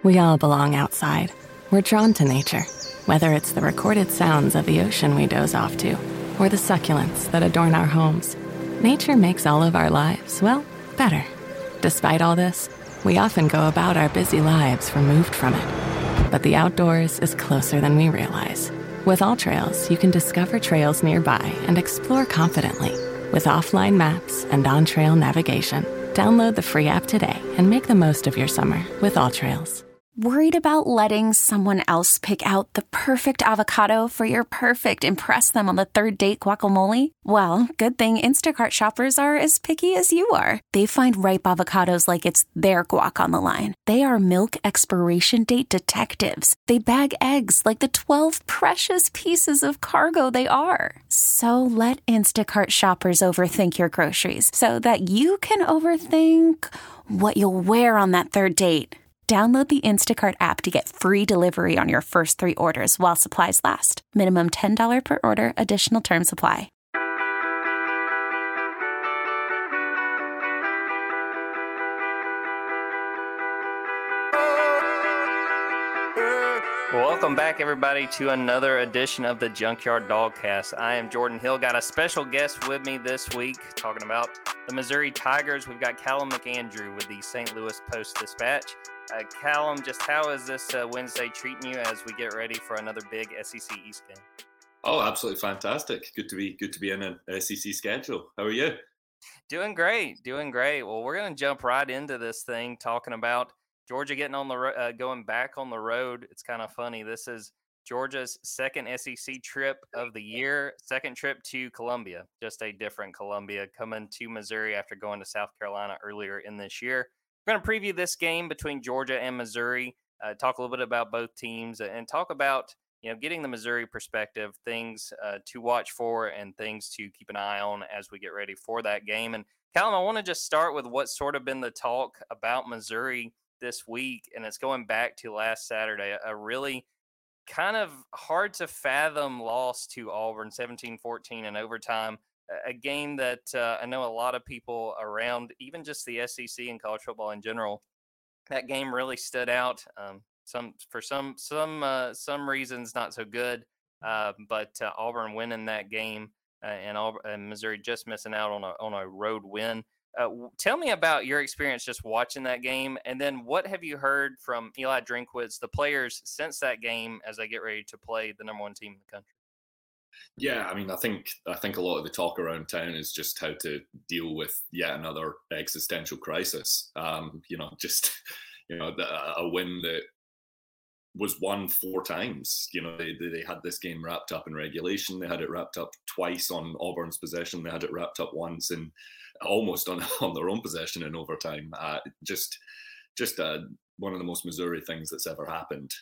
We all belong outside. We're drawn to nature, whether it's the recorded sounds of the ocean we doze off to, or the succulents that adorn our homes. Nature makes all of our lives, well, better. Despite all this, we often go about our busy lives removed from it. But the outdoors is closer than we realize. With AllTrails, you can discover trails nearby and explore confidently. With offline maps and on-trail navigation, download the free app today and make the most of your summer with AllTrails. Worried about letting someone else pick out the perfect avocado for your perfect impress them on the third date guacamole? Well, good thing Instacart shoppers are as picky as you are. They find ripe avocados like it's their guac on the line. They are milk expiration date detectives. They bag eggs like the 12 precious pieces of cargo they are. So let Instacart shoppers overthink your groceries so that you can overthink what you'll wear on that third date. Download the Instacart app to get free delivery on your first 3 orders while supplies last. Minimum $10 per order. Additional terms apply. Welcome back, everybody, to another edition of the Junkyard Dogcast. I am Jordan Hill. Got a special guest with me this week talking about the Missouri Tigers. We've got Callum McAndrew with the St. Louis Post-Dispatch. Callum, just how is this Wednesday treating you as we get ready for another big SEC East game? Oh, absolutely fantastic. Good to be in an SEC schedule. How are you? Doing great. Well, we're going to jump right into this thing talking about Georgia getting on the going back on the road. It's kind of funny. This is Georgia's second SEC trip of the year, second trip to Columbia, just a different Columbia, coming to Missouri after going to South Carolina earlier in this year. We're going to preview this game between Georgia and Missouri, talk a little bit about both teams, and talk about getting the Missouri perspective, things to watch for and things to keep an eye on as we get ready for that game. And Callum, I want to just start with what's sort of been the talk about Missouri this week, and it's going back to last Saturday, a really kind of hard to fathom loss to Auburn, 17-14 in overtime. A game that I know a lot of people around, even just the SEC and college football in general, that game really stood out. Some reasons not so good, but Auburn winning that game and Missouri just missing out on a road win. Tell me about your experience just watching that game, and then what have you heard from Eli Drinkwitz, the players, since that game as they get ready to play the number one team in the country? Yeah, I mean, I think a lot of the talk around town is just how to deal with yet another existential crisis. A win that was won 4 times. They had this game wrapped up in regulation. They had it wrapped up twice on Auburn's possession. They had it wrapped up once in almost on their own possession in overtime. Just one of the most Missouri things that's ever happened.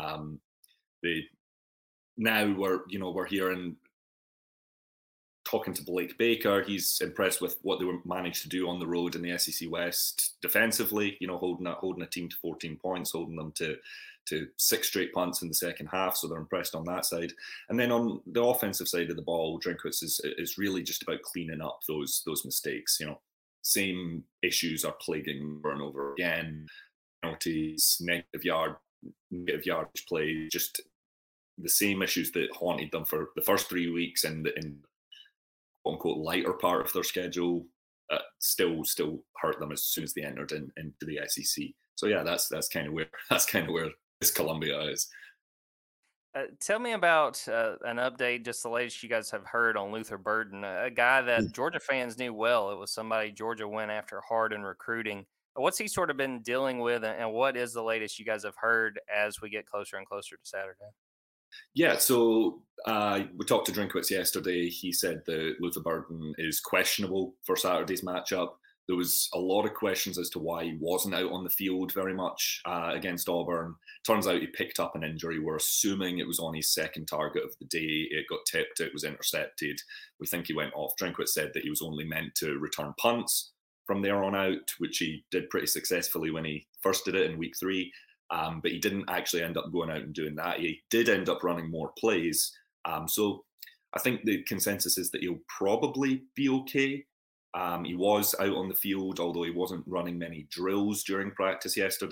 Now we're hearing, talking to Blake Baker, he's impressed with what they managed to do on the road in the SEC West defensively, holding a team to 14 points, holding them to 6 straight punts in the second half. So they're impressed on that side. And then on the offensive side of the ball, Drinkwitz is really just about cleaning up those mistakes. Same issues are plaguing over and over again. Penalties, negative yardage play, just the same issues that haunted them for the first 3 weeks and in quote unquote lighter part of their schedule still hurt them as soon as they entered into the SEC. So yeah, that's kind of where this Columbia is. Tell me about an update, just the latest you guys have heard on Luther Burden, a guy that Georgia fans knew well. It was somebody Georgia went after hard in recruiting. What's he sort of been dealing with, and what is the latest you guys have heard as we get closer and closer to Saturday? Yeah, so we talked to Drinkwitz yesterday. He said that Luther Burden is questionable for Saturday's matchup. There was a lot of questions as to why he wasn't out on the field very much against Auburn. Turns out he picked up an injury. We're assuming it was on his second target of the day. It got tipped. It was intercepted. We think he went off. Drinkwitz said that he was only meant to return punts from there on out, which he did pretty successfully when he first did it in week 3. But he didn't actually end up going out and doing that. He did end up running more plays. So I think the consensus is that he'll probably be okay. He was out on the field, although he wasn't running many drills during practice yesterday.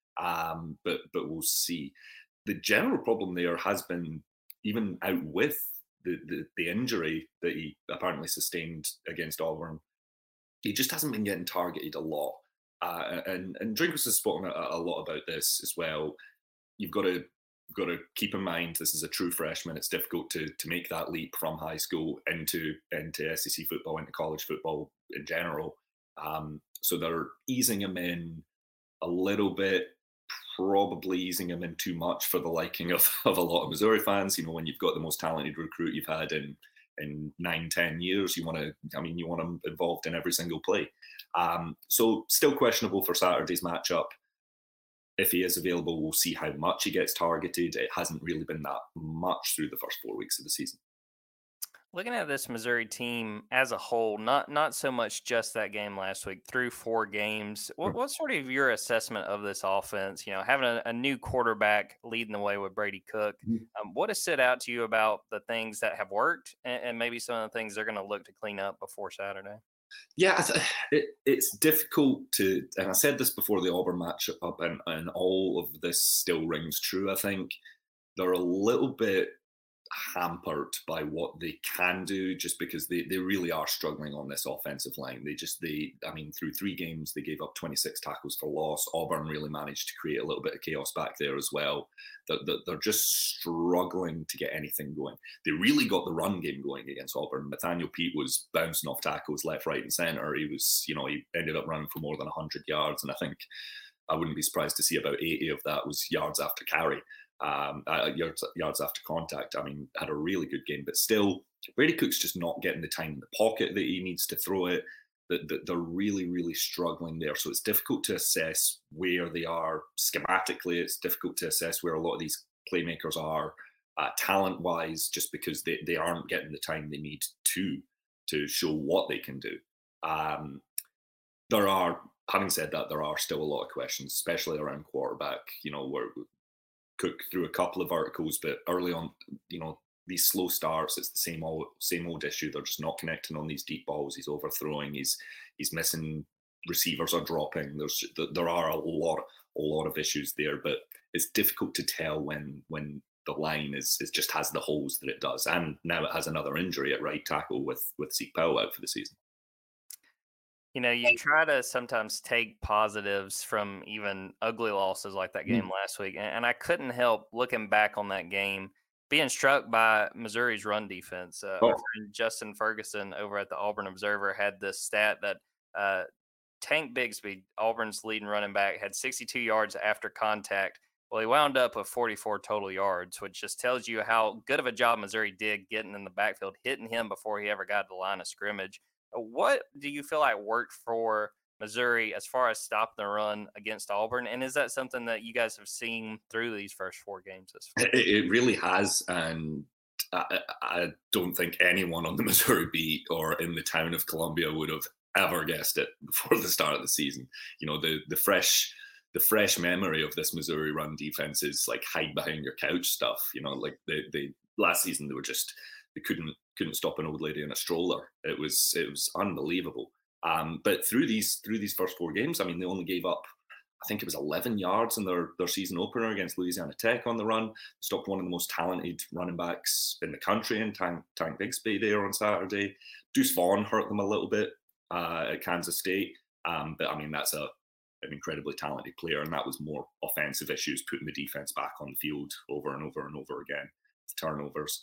But we'll see. The general problem there has been, even out with the injury that he apparently sustained against Auburn, he just hasn't been getting targeted a lot. And Drinkwitz has spoken a lot about this as well. You've got to keep in mind this is a true freshman. It's difficult to make that leap from high school into SEC football, into college football in general. So they're easing him in a little bit, probably easing him in too much for the liking of a lot of Missouri fans. You know, when you've got the most talented recruit you've had in 9-10 years, you want him involved in every single play. So still questionable for Saturday's matchup. If he is available, we'll see how much he gets targeted. It hasn't really been that much through the first 4 weeks of the season. Looking at this Missouri team as a whole, not so much just that game last week, through 4 games, what's sort of your assessment of this offense? You know, having a new quarterback leading the way with Brady Cook, what has stood out to you about the things that have worked and maybe some of the things they're going to look to clean up before Saturday? Yeah, it's difficult to, and I said this before the Auburn matchup, and all of this still rings true. I think they're a little bit hampered by what they can do, just because they really are struggling on this offensive line. Through 3 games, they gave up 26 tackles for loss. Auburn really managed to create a little bit of chaos back there as well. They're just struggling to get anything going. They really got the run game going against Auburn. Nathaniel Peat was bouncing off tackles left, right, and center. He ended up running for more than 100 yards, and I think I wouldn't be surprised to see about 80 of that was yards after carry. Yards after contact. I mean, had a really good game, but still, Brady Cook's just not getting the time in the pocket that he needs to throw it. They're really, really struggling there. So it's difficult to assess where they are schematically. It's difficult to assess where a lot of these playmakers are talent-wise, just because they aren't getting the time they need to show what they can do. Having said that, there are still a lot of questions, especially around quarterback. You know, where Cook through a couple of articles, but early on, you know, these slow starts, it's the same old issue. They're just not connecting on these deep balls. He's overthrowing. He's missing. Receivers are dropping. There are a lot of issues there, but it's difficult to tell when the line is just has the holes that it does, and now it has another injury at right tackle with Zeke Powell out for the season. You know, you try to sometimes take positives from even ugly losses like that game last week. And I couldn't help looking back on that game, being struck by Missouri's run defense. Our friend Justin Ferguson over at the Auburn Observer had this stat that Tank Bigsby, Auburn's leading running back, had 62 yards after contact. Well, he wound up with 44 total yards, which just tells you how good of a job Missouri did getting in the backfield, hitting him before he ever got to the line of scrimmage. What do you feel like worked for Missouri as far as stopping the run against Auburn? And is that something that you guys have seen through these first 4 games this far? It really has. And I don't think anyone on the Missouri beat or in the town of Columbia would have ever guessed it before the start of the season. You know, the fresh memory of this Missouri run defense is like hide behind your couch stuff. You know, like they last season they couldn't stop an old lady in a stroller. It was unbelievable. But through these first 4 games, I mean, they only gave up, I think it was 11 yards in their season opener against Louisiana Tech on the run. Stopped one of the most talented running backs in the country in Tank Bigsby there on Saturday. Deuce Vaughn hurt them a little bit at Kansas State. But I mean, that's an incredibly talented player, and that was more offensive issues, putting the defense back on the field over and over and over again with turnovers.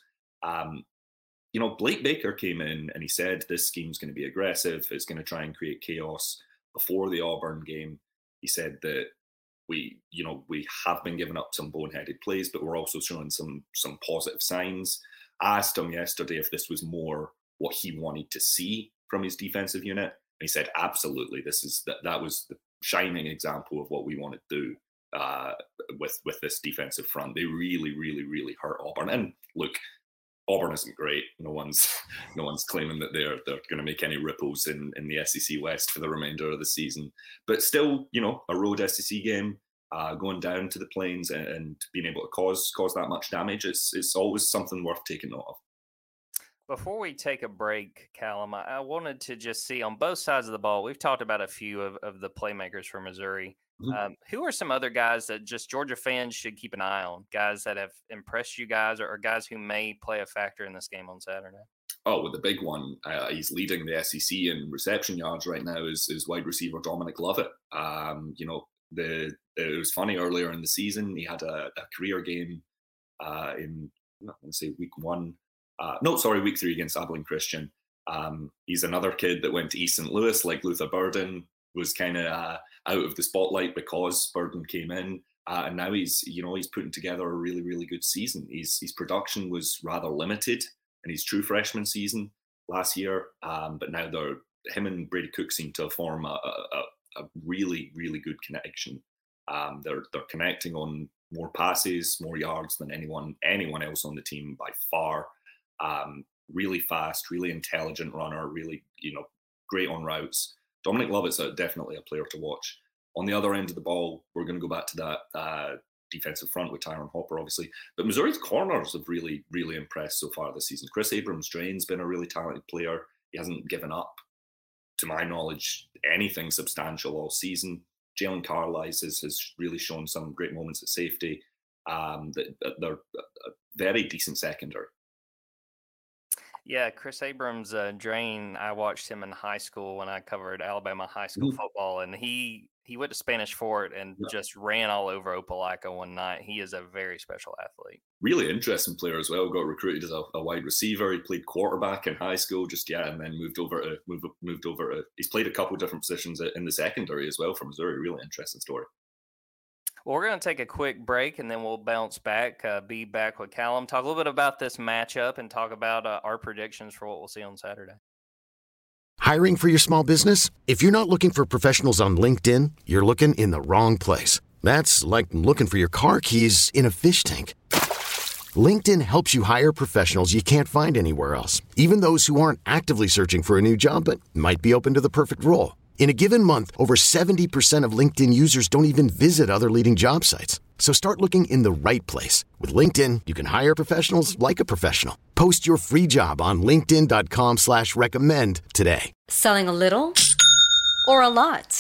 You know, Blake Baker came in and he said this scheme's going to be aggressive. It's going to try and create chaos before the Auburn game. He said that we have been giving up some boneheaded plays, but we're also showing some positive signs. I asked him yesterday if this was more what he wanted to see from his defensive unit. And he said, absolutely. That was the shining example of what we want to do with this defensive front. They really, really, really hurt Auburn. And look, Auburn isn't great. No one's claiming that they're going to make any ripples in the SEC West for the remainder of the season. But still, you know, a road SEC game, going down to the Plains and being able to cause that much damage, it's always something worth taking note of. Before we take a break, Callum, I wanted to just see on both sides of the ball, we've talked about a few of the playmakers for Missouri. Who are some other guys that just Georgia fans should keep an eye on? Guys that have impressed you guys, or guys who may play a factor in this game on Saturday? Oh, well, the big one, he's leading the SEC in reception yards right now, is wide receiver Dominic Lovett. It was funny earlier in the season, he had a career game in, I want to say week 3 against Abilene Christian. He's another kid that went to East St. Louis, like Luther Burden, was kind of out of the spotlight because Burden came in. And now he's putting together a really, really good season. His production was rather limited in his true freshman season last year, but now him and Brady Cook seem to form a really, really good connection. They're connecting on more passes, more yards than anyone else on the team by far. Really fast, really intelligent runner, really great on routes. Dominic Lovett's definitely a player to watch. On the other end of the ball, we're going to go back to that defensive front with Tyron Hopper, obviously. But Missouri's corners have really, really impressed so far this season. Chris Abrams-Drain's been a really talented player. He hasn't given up, to my knowledge, anything substantial all season. Jalen Carlisle has really shown some great moments at safety. They're a very decent secondary. Yeah, Chris Abrams-Drain, I watched him in high school when I covered Alabama high school football, and he went to Spanish Fort and just ran all over Opelika one night. He is a very special athlete. Really interesting player as well. Got recruited as a wide receiver. He played quarterback in high school, and then moved over to. He's played a couple of different positions in the secondary as well for Missouri. Really interesting story. Well, we're going to take a quick break, and then we'll bounce back, be back with Callum, talk a little bit about this matchup, and talk about our predictions for what we'll see on Saturday. Hiring for your small business? If you're not looking for professionals on LinkedIn, you're looking in the wrong place. That's like looking for your car keys in a fish tank. LinkedIn helps you hire professionals you can't find anywhere else, even those who aren't actively searching for a new job but might be open to the perfect role. In a given month, over 70% of LinkedIn users don't even visit other leading job sites. So start looking in the right place. With LinkedIn, you can hire professionals like a professional. Post your free job on linkedin.com/recommend today. Selling a little or a lot?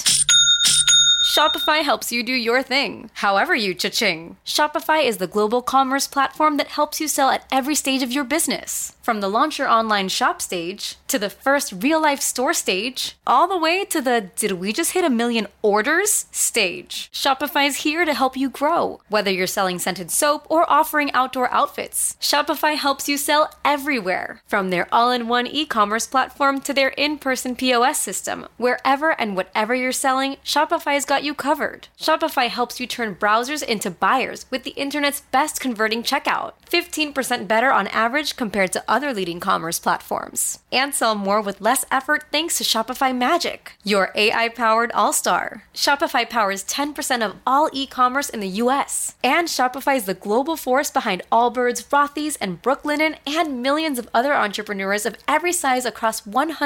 Shopify helps you do your thing, however you cha-ching. Shopify is the global commerce platform that helps you sell at every stage of your business. From the launch your online shop stage, to the first real-life store stage, all the way to the did we just hit 1 million orders stage. Shopify's here to help you grow. Whether you're selling scented soap or offering outdoor outfits, Shopify helps you sell everywhere. From their all-in-one e-commerce platform to their in-person POS system, wherever and whatever you're selling, Shopify's got you covered. Shopify helps you turn browsers into buyers with the internet's best converting checkout. 15% better on average compared to other leading commerce platforms. And sell more with less effort thanks to Shopify Magic, your AI-powered all-star. Shopify powers 10% of all e-commerce in the US. And Shopify is the global force behind Allbirds, Rothy's, and Brooklinen, and millions of other entrepreneurs of every size across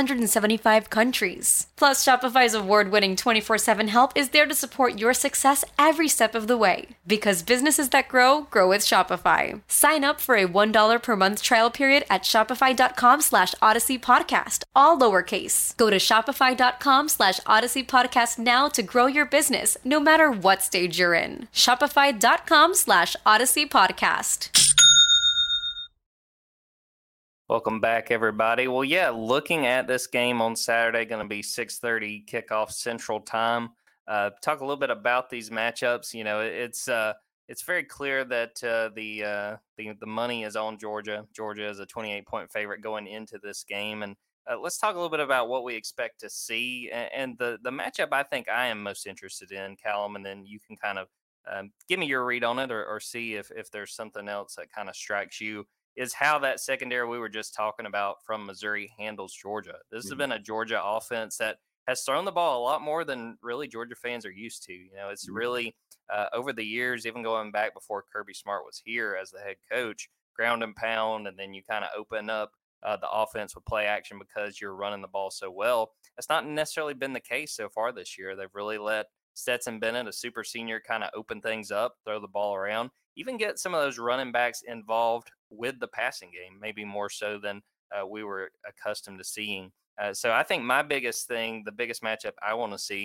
175 countries. Plus, Shopify's award-winning 24/7 help is there to support your success every step of the way. Because businesses that grow with Shopify. Sign up for a $1 per month trial period at shopify.com/Odyssey Podcast, all lowercase. Go to shopify.com/Odyssey Podcast now to grow your business, no matter what stage you're in. Shopify.com/Odyssey Podcast. Welcome back, everybody. Well, yeah, looking at this game on Saturday, going to be 6:30 kickoff Central Time. Talk a little bit about these matchups. You know, it's very clear that the money is on Georgia. Georgia is a 28-point favorite going into this game, and let's talk a little bit about what we expect to see and the matchup I think I am most interested in, Callum, and then you can kind of give me your read on it or see if there's something else that kind of strikes you. Is how that secondary we were just talking about from Missouri handles Georgia. This has been a Georgia offense that has thrown the ball a lot more than really Georgia fans are used to. You know, it's really over the years, even going back before Kirby Smart was here as the head coach, ground and pound, and then you kind of open up the offense with play action because you're running the ball so well. That's not necessarily been the case so far this year. They've really let Stetson Bennett, a super senior, kind of open things up, throw the ball around, even get some of those running backs involved with the passing game, maybe more so than we were accustomed to seeing. So I think my biggest thing, the biggest matchup I want to see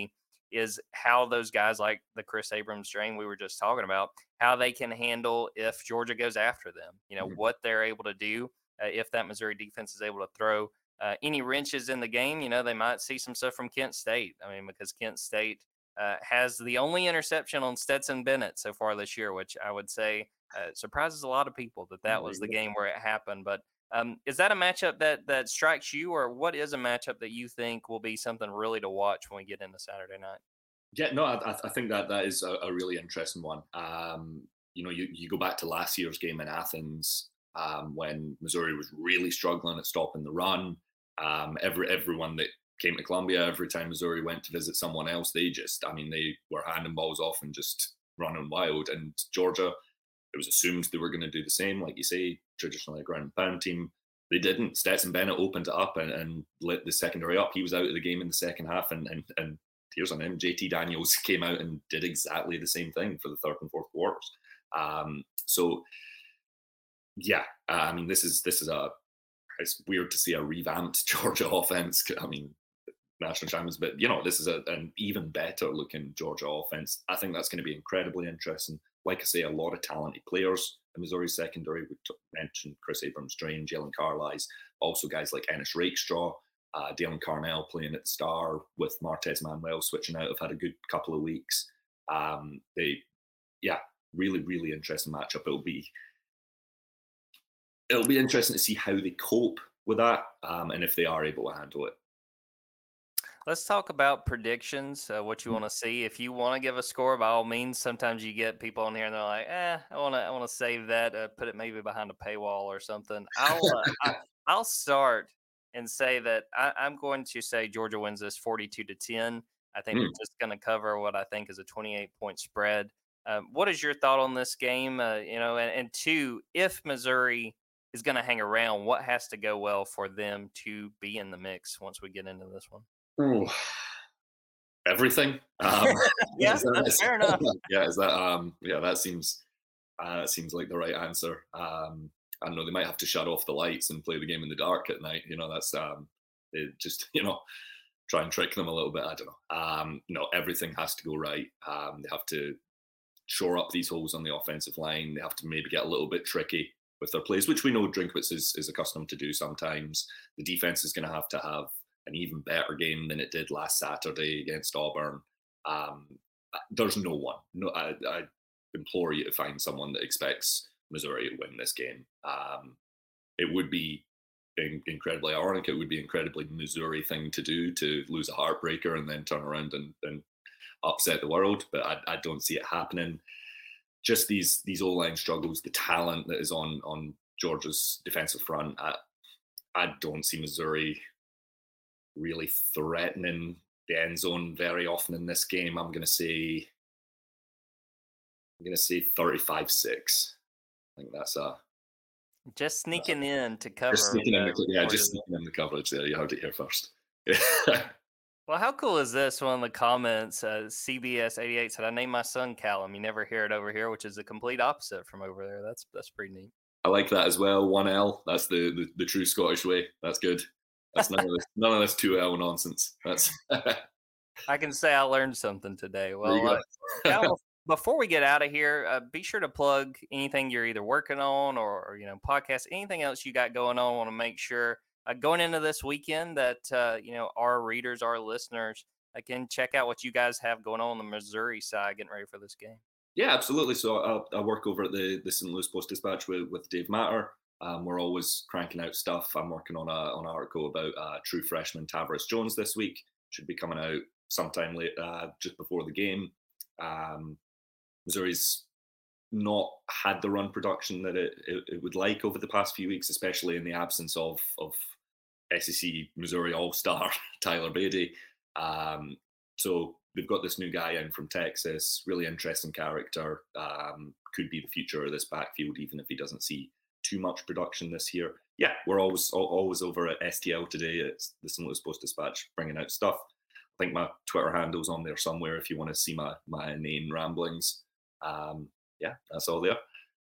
is how those guys like the Chris Abrams strain we were just talking about, how they can handle if Georgia goes after them, what they're able to do if that Missouri defense is able to throw any wrenches in the game. They might see some stuff from Kent State. I mean, because Kent State has the only interception on Stetson Bennett so far this year, which I would say surprises a lot of people that was the game where it happened. But is that a matchup that strikes you, or what is a matchup that you think will be something really to watch when we get into Saturday night? Yeah, no, I think that is a really interesting one. You go back to last year's game in Athens when Missouri was really struggling at stopping the run. Everyone that came to Columbia, every time Missouri went to visit someone else, they were handing balls off and just running wild. And Georgia, it was assumed they were going to do the same, like you say, traditionally a ground and pound team. They didn't. Stetson Bennett opened it up and lit the secondary up. He was out of the game in the second half, and here's on him. JT Daniels came out and did exactly the same thing for the third and fourth quarters. It's weird to see a revamped Georgia offense. I mean, national champions, but this is an even better looking Georgia offense. I think that's going to be incredibly interesting. Like I say, a lot of talented players in Missouri secondary. We mentioned Chris Abrams-Draine, Jalen Carlisle, also guys like Ennis Rakestraw, Dalen Carnell playing at the star with Martez Manuel switching out. Have had a good couple of weeks. Really, really interesting matchup. It'll be interesting to see how they cope with that and if they are able to handle it. Let's talk about predictions, what you want to see. If you want to give a score, by all means. Sometimes you get people on here and they're like, I want to save that, put it maybe behind a paywall or something. I'll start and say that I'm going to say Georgia wins this 42-10. I think they're just going to cover what I think is a 28-point spread. What is your thought on this game? And two, if Missouri is going to hang around, what has to go well for them to be in the mix once we get into this one? Ooh, everything. Yeah, that's fair enough. That seems like the right answer. I don't know, they might have to shut off the lights and play the game in the dark at night. That's just try and trick them a little bit. I don't know. Everything has to go right. They have to shore up these holes on the offensive line. They have to maybe get a little bit tricky with their plays, which we know Drinkwitz is accustomed to do sometimes. The defense is going to have an even better game than it did last Saturday against Auburn. There's no one. No, I implore you to find someone that expects Missouri to win this game. It would be incredibly ironic. It would be an incredibly Missouri thing to do, to lose a heartbreaker and then turn around and upset the world. But I don't see it happening. Just these O-line struggles, the talent that is on Georgia's defensive front. I don't see Missouri really threatening the end zone very often in this game. I'm going to say 35-6. I think that's just sneaking in to cover. Just sneaking in the coverage there. You heard it here first. Well, how cool is this? One of the comments, CBS 88 said, "I named my son Callum." You never hear it over here, which is the complete opposite from over there. That's pretty neat. I like that as well. 1L. That's the true Scottish way. That's good. That's none of this 2L nonsense. That's. I can say I learned something today. Well, Callum, before we get out of here, be sure to plug anything you're either working on or podcast, anything else you got going on. I want to make sure going into this weekend that our readers, our listeners can check out what you guys have going on the Missouri side, getting ready for this game. Yeah, absolutely. So I work over at the St. Louis Post-Dispatch with Dave Matter. We're always cranking out stuff. I'm working on an article about true freshman Tavares Jones this week. Should be coming out sometime late, just before the game. Missouri's not had the run production that it would like over the past few weeks, especially in the absence of SEC Missouri All-Star Tyler Beatty. So they've got this new guy in from Texas, really interesting character, could be the future of this backfield, even if he doesn't see too much production this year. Yeah, we're always over at STL today. It's the St. Louis Post-Dispatch bringing out stuff. I think my Twitter handle's on there somewhere if you want to see my name ramblings. Yeah, that's all there.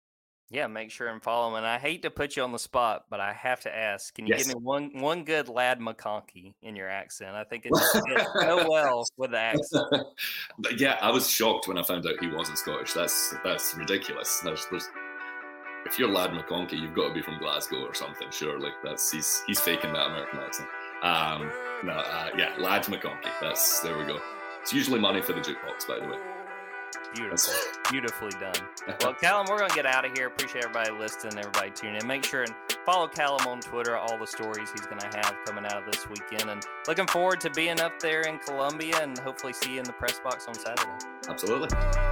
Yeah, make sure and follow him. And I hate to put you on the spot, but I have to ask: can you Yes. give me one good Lad McConkey in your accent? I think it just fits so well with the accent. But yeah, I was shocked when I found out he wasn't Scottish. That's ridiculous. If you're Lad McConkey, you've got to be from Glasgow or something. Surely he's faking that American accent. Yeah, Lad McConkey. There we go. It's usually money for the jukebox, by the way. Beautiful. Beautifully done. Well, Callum, we're going to get out of here. Appreciate everybody listening, everybody tuning in. Make sure and follow Callum on Twitter, all the stories he's going to have coming out of this weekend. And looking forward to being up there in Columbia and hopefully see you in the press box on Saturday. Absolutely.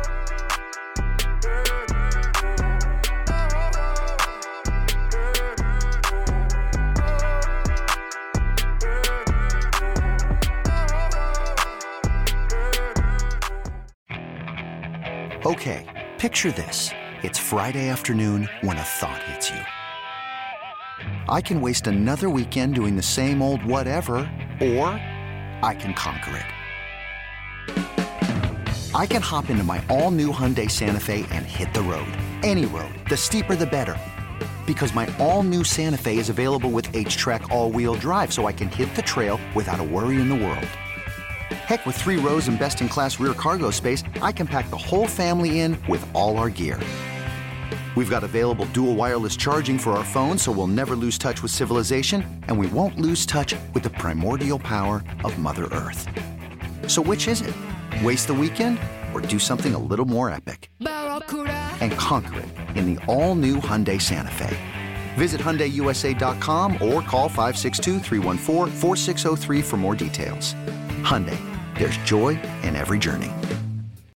Okay, picture this. It's Friday afternoon when a thought hits you. I can waste another weekend doing the same old whatever, or I can conquer it. I can hop into my all-new Hyundai Santa Fe and hit the road. Any road. The steeper, the better. Because my all-new Santa Fe is available with H-Track all-wheel drive, so I can hit the trail without a worry in the world. Heck, with 3 rows and best-in-class rear cargo space, I can pack the whole family in with all our gear. We've got available dual wireless charging for our phones, so we'll never lose touch with civilization, and we won't lose touch with the primordial power of Mother Earth. So which is it? Waste the weekend or do something a little more epic? And conquer it in the all-new Hyundai Santa Fe. Visit HyundaiUSA.com or call 562-314-4603 for more details. Hyundai, there's joy in every journey.